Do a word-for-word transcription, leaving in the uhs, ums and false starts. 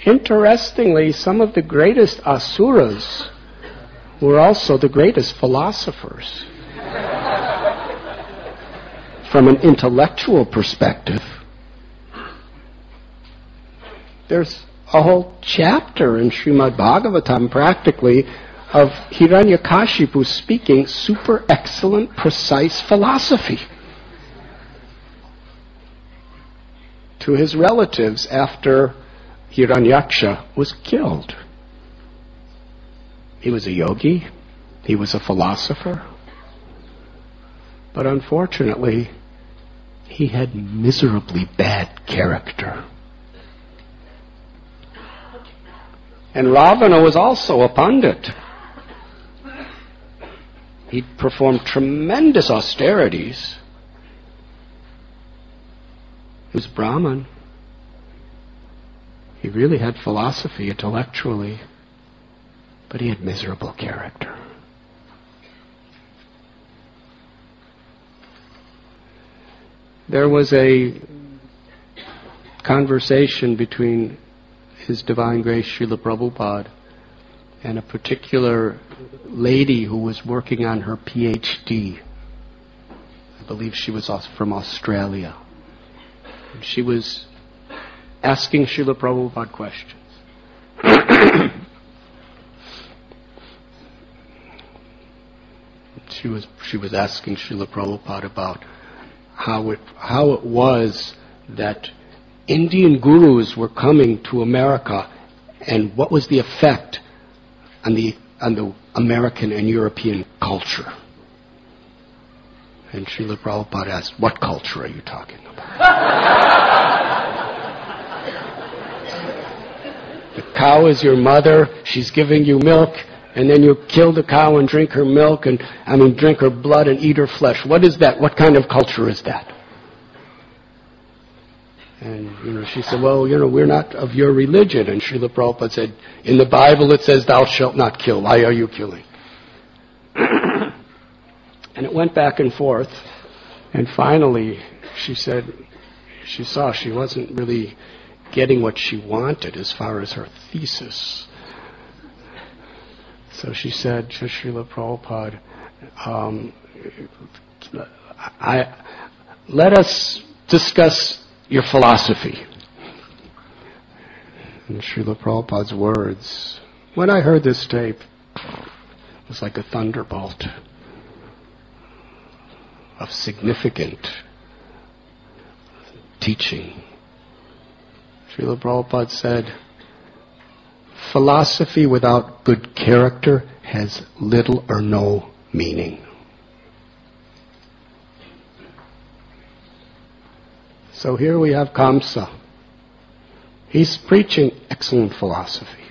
Interestingly, some of the greatest asuras were also the greatest philosophers. From an intellectual perspective, there's a whole chapter in Srimad Bhagavatam, practically, of Hiranyakashipu speaking super excellent, precise philosophy to his relatives after Hiranyaksha was killed. He was a yogi, he was a philosopher, but unfortunately, he had miserably bad character. And Ravana was also a Pandit. He performed tremendous austerities. He was Brahman. He really had philosophy intellectually, but he had miserable character. There was a conversation between His Divine Grace Srila Prabhupada and a particular lady who was working on her P H D. I believe she was from Australia. And she was asking Srila Prabhupada questions. she was she was asking Srila Prabhupada about how it how it was that Indian gurus were coming to America, and what was the effect on the on the American and European culture. And Srila Prabhupada asked, what culture are you talking about? The cow is your mother, she's giving you milk, and then you kill the cow and drink her milk, and I mean drink her blood and eat her flesh. What is that? What kind of culture is that? And, you know, she said, well, you know, we're not of your religion. And Srila Prabhupada said, in the Bible it says, thou shalt not kill. Why are you killing? And it went back and forth. And finally, she said, she saw she wasn't really getting what she wanted as far as her thesis. So she said to Srila Prabhupada, um, I, let us discuss your philosophy. And Srila Prabhupada's words, when I heard this tape, it was like a thunderbolt of significant teaching. Srila Prabhupada said, philosophy without good character has little or no meaning. So here we have Kamsa. He's preaching excellent philosophy.